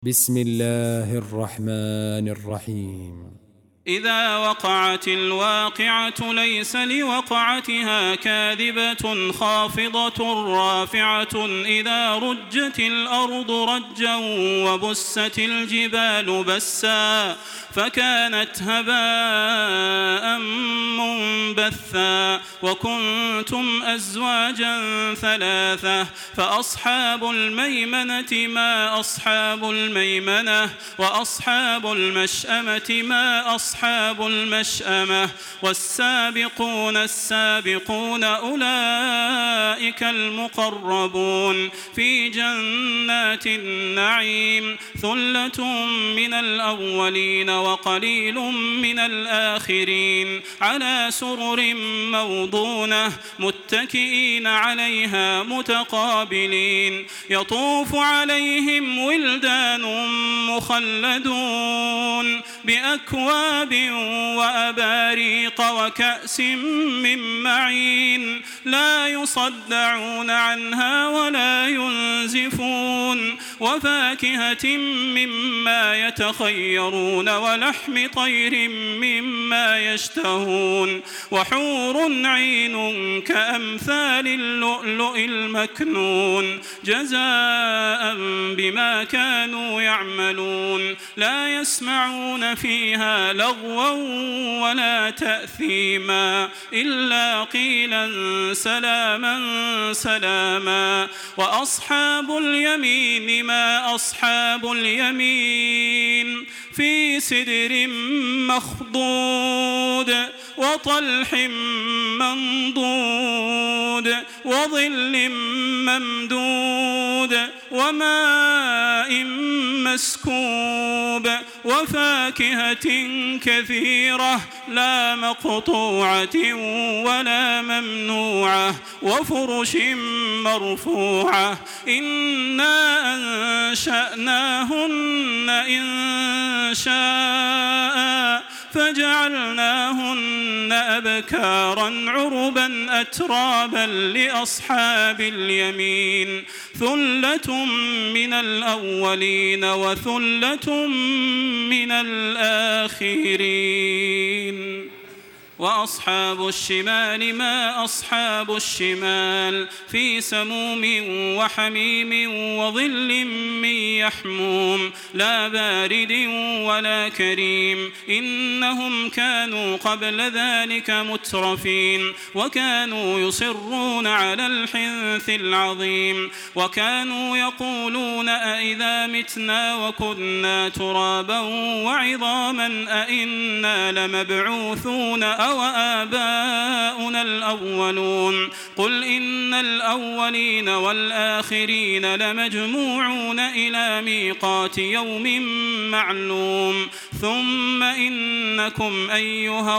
بسم الله الرحمن الرحيم. إذا وقعت الواقعة ليس لوقعتها كاذبة خافضة رافعة إذا رجت الأرض رجا وبست الجبال بسا فكانت هباء منبثا وكنتم أزواجا ثلاثة فأصحاب الميمنة ما أصحاب الميمنة وأصحاب المشأمة ما أصحاب المشأمة والسابقون السابقون أولئك المقربون في جنات النعيم ثلة من الأولين وقليل من الآخرين على سرر موضونة متكئين عليها متقابلين يطوف عليهم ولدان مخلدون بأكواب وأباريق وكأس من معين لا يصدعون عنها ولا ينزفون وفاكهة مما يتخيرون ولحم طير مما يشتهون وحور عين كأمثال اللؤلؤ المكنون جزاء بما كانوا يعملون لا يسمعون فيها لغوا ولا تأثيما إلا قيلا سلاما سلاما وأصحاب اليمين ما أصحاب اليمين في سدر مخضود وطلح منضود وظل ممدود وماء مسكوب وفاكهة كثيرة لا مقطوعة ولا ممنوعة وفرش مرفوعة إنا أنشأناهن إنشاء فجعلناهن أبكارا عربا أترابا لأصحاب اليمين ثلة من الأولين وثلة من الآخرين وأصحاب الشمال ما أصحاب الشمال في سموم وحميم وظل من يحموم لا بارد ولا كريم إنهم كانوا قبل ذلك مترفين وكانوا يصرون على الحنث العظيم وكانوا يقولون أئذا متنا وكنا ترابا وعظاما أئنا لمبعوثون أو آباؤنا الأولون قل إن الأولين والآخرين لمجموعون إلى ميقات يوم معلوم ثم إنكم أيها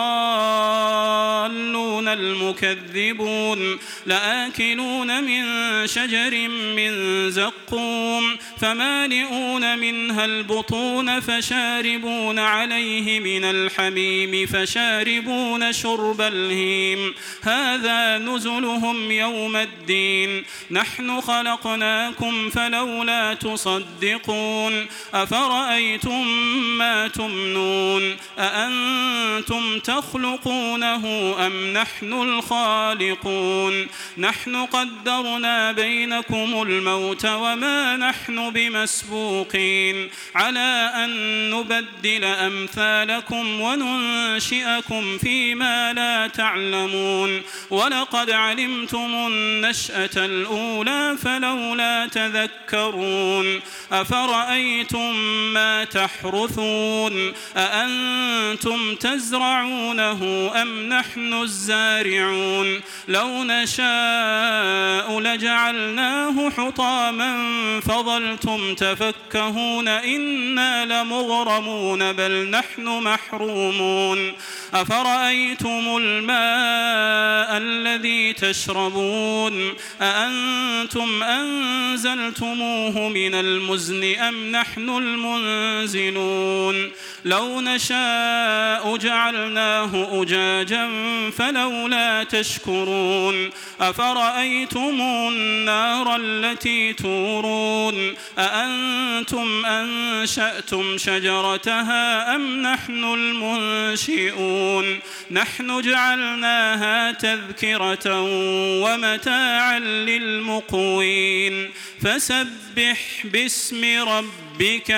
الضالون المكذبون لآكلون من شجر من زقوم فمالئون منها البطون فشاربون عليه من الحميم فشاربون شرب الهيم هذا نزلهم يوم الدين نحن خلقناكم فلولا تصدقون أفرأيتم ما تمنون أأنتم تخلقونه أم نحن الخالقون نحن قدرنا بينكم الموت وما نحن بمسبوقين على أن نبدل أمثالكم وننشئكم فيما لا تعلمون ولقد علمتم النشأة الأولى فلولا تذكرون أفرأيتم ما تحرثون أأنتم تزرعونه أم نحن الزارعون لو نشاء لجعلناه حطاما فظلتم تفكهون إنا لمغرمون بل نحن محرومون أفرأيتم الماء الذي تشربون أأنتم أنزلتموه من المزن أم نحن المنزلون لو نشاء جعلناه أجاجا فلولا تشكرون أفرأيتم النار التي تورون أأنتم أنشأتم شجرتها أم نحن المنشئون نحن جعلناها تذكرة ومتاعا للمقوين فسبح باسم ربك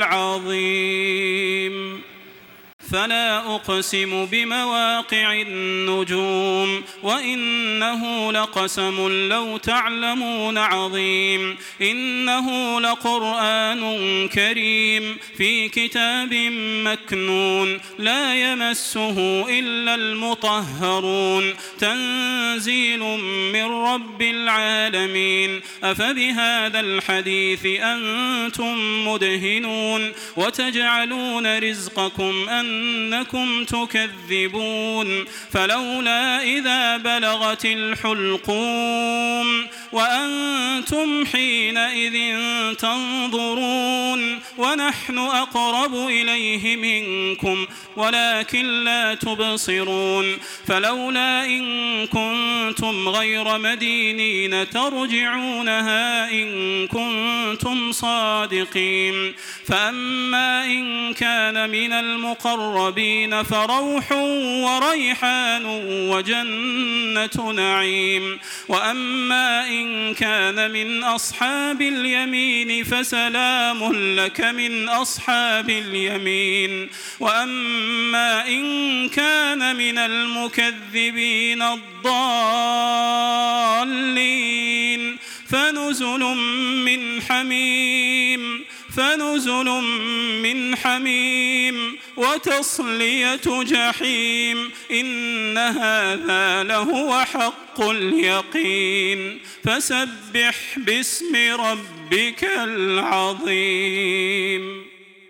العظيم فلا أقسم بمواقع النجوم وإنه لقسم لو تعلمون عظيم إنه لقرآن كريم في كتاب مكنون لا يمسه إلا المطهرون تنزيل من رب العالمين أفبهذا الحديث أنتم مدهنون وتجعلون رزقكم أنكم تكذبون فلولا إذا بلغت الحلقوم وأنتم حينئذ تنظرون ونحن أقرب إليه منكم ولكن لا تبصرون فلولا إن كنتم غير مدينين ترجعونها إن كنتم صادقين فأما إن كان من المقربين فروح وريحان وجنة نعيم وأما إن كان من أصحاب اليمين فسلام لك من أصحاب اليمين وأما إن كان من المكذبين الضالين فنزل من حميم وتصلية جحيم إن هذا لهو حق اليقين فسبح باسم ربك العظيم.